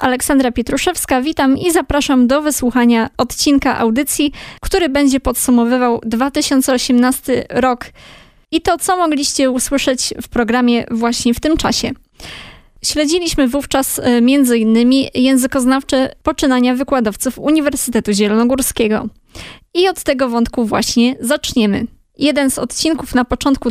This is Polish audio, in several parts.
Aleksandra Pietruszewska, witam i zapraszam do wysłuchania odcinka audycji, który będzie podsumowywał 2018 rok i to, co mogliście usłyszeć w programie właśnie w tym czasie. Śledziliśmy wówczas m.in. językoznawcze poczynania wykładowców Uniwersytetu Zielonogórskiego. I od tego wątku właśnie zaczniemy. Jeden z odcinków na początku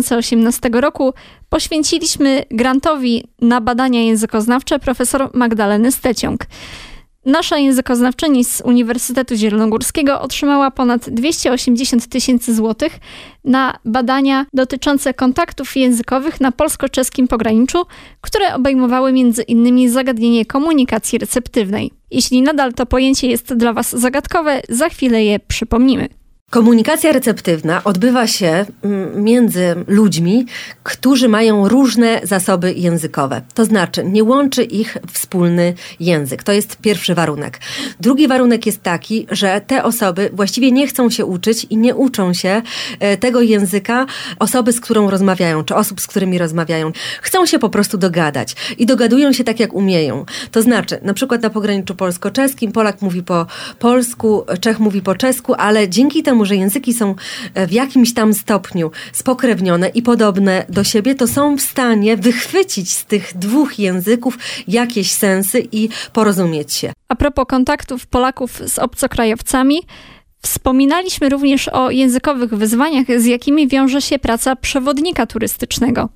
2018 roku poświęciliśmy grantowi na badania językoznawcze profesor Magdaleny Steciąg. Nasza językoznawczyni z Uniwersytetu Zielonogórskiego otrzymała ponad 280 000 złotych na badania dotyczące kontaktów językowych na polsko-czeskim pograniczu, które obejmowały m.in. zagadnienie komunikacji receptywnej. Jeśli nadal to pojęcie jest dla Was zagadkowe, za chwilę je przypomnimy. Komunikacja receptywna odbywa się między ludźmi, którzy mają różne zasoby językowe. To znaczy, nie łączy ich wspólny język. To jest pierwszy warunek. Drugi warunek jest taki, że te osoby właściwie nie chcą się uczyć i nie uczą się tego języka osoby, z którą rozmawiają, czy osób, z którymi rozmawiają. Chcą się po prostu dogadać i dogadują się tak, jak umieją. To znaczy, na przykład na pograniczu polsko-czeskim Polak mówi po polsku, Czech mówi po czesku, ale dzięki temu, że języki są w jakimś tam stopniu spokrewnione i podobne do siebie, to są w stanie wychwycić z tych dwóch języków jakieś sensy i porozumieć się. A propos kontaktów Polaków z obcokrajowcami, wspominaliśmy również o językowych wyzwaniach, z jakimi wiąże się praca przewodnika turystycznego.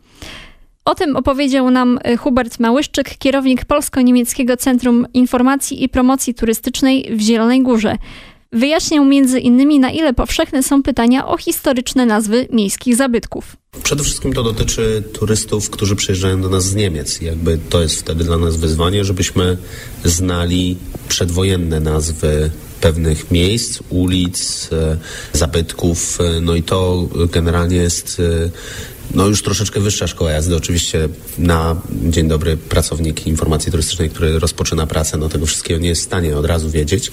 O tym opowiedział nam Hubert Małyszczyk, kierownik Polsko-Niemieckiego Centrum Informacji i Promocji Turystycznej w Zielonej Górze. Wyjaśniał m.in. na ile powszechne są pytania o historyczne nazwy miejskich zabytków. Przede wszystkim to dotyczy turystów, którzy przyjeżdżają do nas z Niemiec. Jakby to jest wtedy dla nas wyzwanie, żebyśmy znali przedwojenne nazwy pewnych miejsc, ulic, zabytków. No i to generalnie jest już troszeczkę wyższa szkoła jazdy. Oczywiście na dzień dobry pracownik informacji turystycznej, który rozpoczyna pracę, tego wszystkiego nie jest w stanie od razu wiedzieć,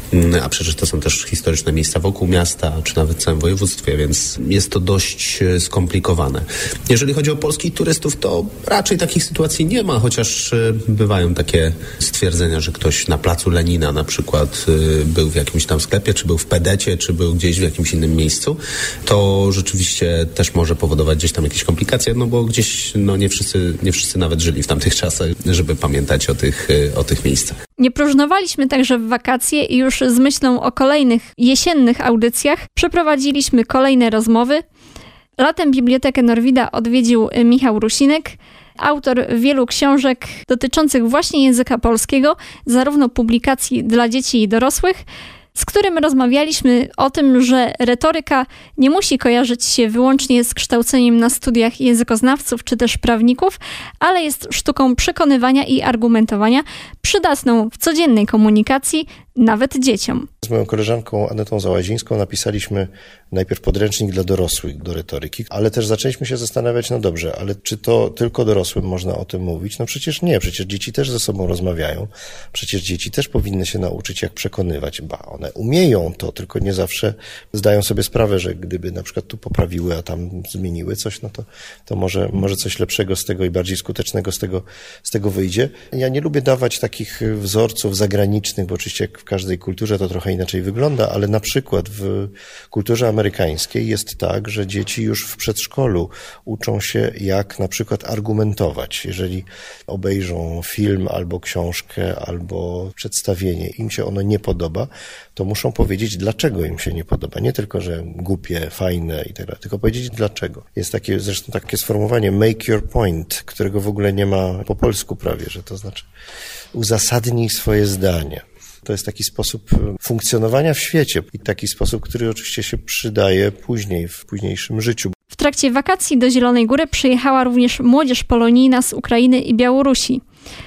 a przecież to są też historyczne miejsca wokół miasta, czy nawet w całym województwie, więc jest to dość skomplikowane. Jeżeli chodzi o polskich turystów, to raczej takich sytuacji nie ma, chociaż bywają takie stwierdzenia, że ktoś na placu Lenina na przykład był w jakimś tam sklepie, czy był w Pedecie, czy był gdzieś w jakimś innym miejscu. To rzeczywiście też może powodować gdzieś tam jakieś komplikacje, bo gdzieś nie wszyscy nawet żyli w tamtych czasach, żeby pamiętać o tych miejscach. Nie próżnowaliśmy także w wakacje i już z myślą o kolejnych jesiennych audycjach przeprowadziliśmy kolejne rozmowy. Latem Bibliotekę Norwida odwiedził Michał Rusinek, autor wielu książek dotyczących właśnie języka polskiego, zarówno publikacji dla dzieci i dorosłych, z którym rozmawialiśmy o tym, że retoryka nie musi kojarzyć się wyłącznie z kształceniem na studiach językoznawców czy też prawników, ale jest sztuką przekonywania i argumentowania, przydatną w codziennej komunikacji, nawet dzieciom. Z moją koleżanką Anetą Załazińską napisaliśmy najpierw podręcznik dla dorosłych do retoryki, ale też zaczęliśmy się zastanawiać, dobrze, ale czy to tylko dorosłym można o tym mówić? Przecież nie, przecież dzieci też ze sobą rozmawiają, przecież dzieci też powinny się nauczyć, jak przekonywać, one umieją to, tylko nie zawsze zdają sobie sprawę, że gdyby na przykład tu poprawiły, a tam zmieniły coś, to może coś lepszego z tego i bardziej skutecznego z tego wyjdzie. Ja nie lubię dawać takich wzorców zagranicznych, bo oczywiście jak w każdej kulturze to trochę inaczej wygląda, ale na przykład w kulturze amerykańskiej jest tak, że dzieci już w przedszkolu uczą się, jak na przykład argumentować. Jeżeli obejrzą film albo książkę, albo przedstawienie, im się ono nie podoba, to muszą powiedzieć, dlaczego im się nie podoba. Nie tylko, że głupie, fajne i tak dalej, tylko powiedzieć dlaczego. Jest zresztą takie sformułowanie make your point, którego w ogóle nie ma po polsku prawie, że to znaczy uzasadnij swoje zdanie. To jest taki sposób funkcjonowania w świecie i taki sposób, który oczywiście się przydaje później, w późniejszym życiu. W trakcie wakacji do Zielonej Góry przyjechała również młodzież polonijna z Ukrainy i Białorusi.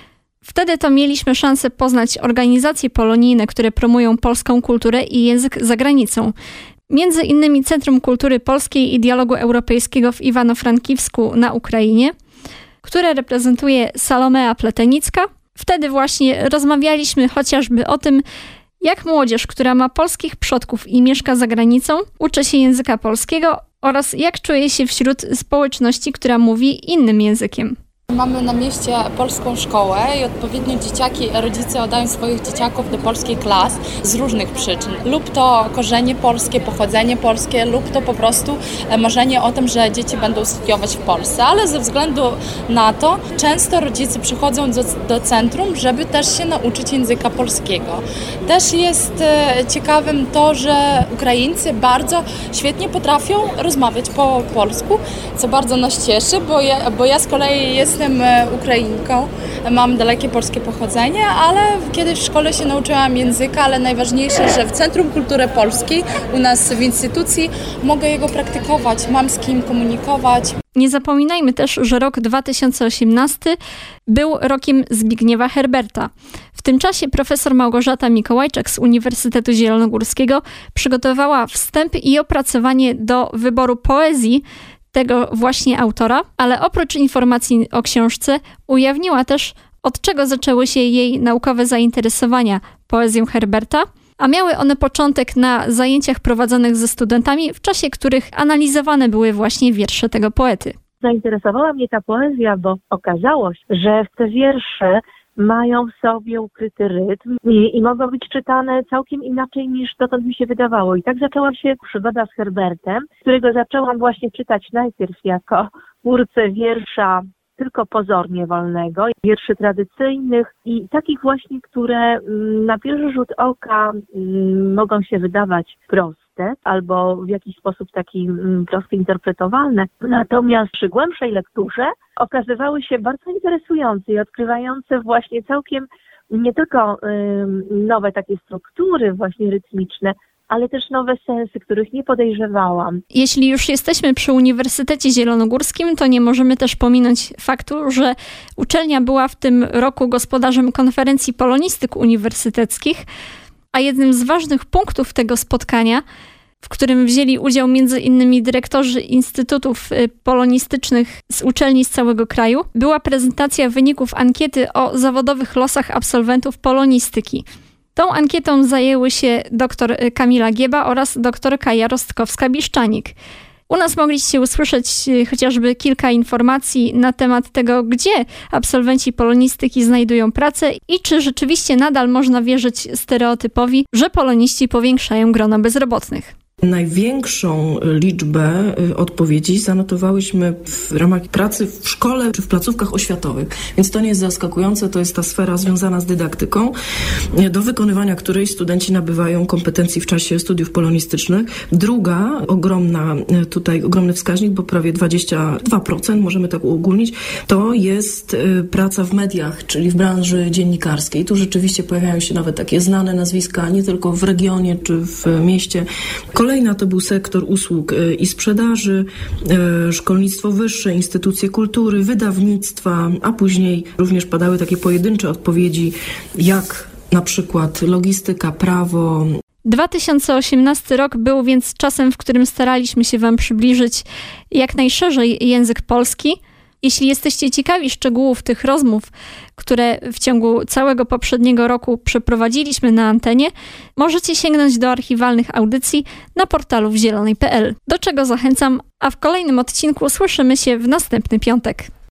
Wtedy to mieliśmy szansę poznać organizacje polonijne, które promują polską kulturę i język za granicą. Między innymi Centrum Kultury Polskiej i Dialogu Europejskiego w Iwano-Frankiwsku na Ukrainie, które reprezentuje Salomea Pletenicka. Wtedy właśnie rozmawialiśmy chociażby o tym, jak młodzież, która ma polskich przodków i mieszka za granicą, uczy się języka polskiego oraz jak czuje się wśród społeczności, która mówi innym językiem. Mamy na mieście polską szkołę i odpowiednio dzieciaki, rodzice oddają swoich dzieciaków do polskiej klas z różnych przyczyn. Lub to korzenie polskie, pochodzenie polskie, lub to po prostu marzenie o tym, że dzieci będą studiować w Polsce. Ale ze względu na to często rodzice przychodzą do centrum, żeby też się nauczyć języka polskiego. Też jest ciekawym to, że Ukraińcy bardzo świetnie potrafią rozmawiać po polsku, co bardzo nas cieszy, bo ja z kolei jestem Ukrainką, mam dalekie polskie pochodzenie, ale kiedyś w szkole się nauczyłam języka, ale najważniejsze, że w Centrum Kultury Polskiej, u nas w instytucji, mogę jego praktykować, mam z kim komunikować. Nie zapominajmy też, że rok 2018 był rokiem Zbigniewa Herberta. W tym czasie profesor Małgorzata Mikołajczak z Uniwersytetu Zielonogórskiego przygotowała wstęp i opracowanie do wyboru poezji tego właśnie autora, ale oprócz informacji o książce ujawniła też, od czego zaczęły się jej naukowe zainteresowania poezją Herberta, a miały one początek na zajęciach prowadzonych ze studentami, w czasie których analizowane były właśnie wiersze tego poety. Zainteresowała mnie ta poezja, bo okazało się, że te wiersze mają w sobie ukryty rytm i mogą być czytane całkiem inaczej niż dotąd mi się wydawało. I tak zaczęła się przygoda z Herbertem, którego zaczęłam właśnie czytać najpierw jako twórcę wiersza tylko pozornie wolnego, wierszy tradycyjnych i takich właśnie, które na pierwszy rzut oka mogą się wydawać proste albo w jakiś sposób taki prosto interpretowalne. Natomiast przy głębszej lekturze okazywały się bardzo interesujące i odkrywające właśnie całkiem nie tylko nowe takie struktury właśnie rytmiczne, ale też nowe sensy, których nie podejrzewałam. Jeśli już jesteśmy przy Uniwersytecie Zielonogórskim, to nie możemy też pominąć faktu, że uczelnia była w tym roku gospodarzem konferencji polonistyk uniwersyteckich, a jednym z ważnych punktów tego spotkania, w którym wzięli udział m.in. dyrektorzy instytutów polonistycznych z uczelni z całego kraju, była prezentacja wyników ankiety o zawodowych losach absolwentów polonistyki. Tą ankietą zajęły się dr Kamila Gieba oraz dr Kaja Rostkowska-Biszczanik. U nas mogliście usłyszeć chociażby kilka informacji na temat tego, gdzie absolwenci polonistyki znajdują pracę i czy rzeczywiście nadal można wierzyć stereotypowi, że poloniści powiększają grono bezrobotnych. Największą liczbę odpowiedzi zanotowałyśmy w ramach pracy w szkole czy w placówkach oświatowych, więc to nie jest zaskakujące, to jest ta sfera związana z dydaktyką, do wykonywania której studenci nabywają kompetencji w czasie studiów polonistycznych. Druga, ogromny wskaźnik, bo prawie 22%, możemy tak uogólnić, to jest praca w mediach, czyli w branży dziennikarskiej. Tu rzeczywiście pojawiają się nawet takie znane nazwiska, nie tylko w regionie czy w mieście. Kolejna to był sektor usług i sprzedaży, szkolnictwo wyższe, instytucje kultury, wydawnictwa, a później również padały takie pojedyncze odpowiedzi, jak na przykład logistyka, prawo. 2018 rok był więc czasem, w którym staraliśmy się Wam przybliżyć jak najszerzej język polski. Jeśli jesteście ciekawi szczegółów tych rozmów, które w ciągu całego poprzedniego roku przeprowadziliśmy na antenie, możecie sięgnąć do archiwalnych audycji na portalu wzielonej.pl, do czego zachęcam, a w kolejnym odcinku słyszymy się w następny piątek.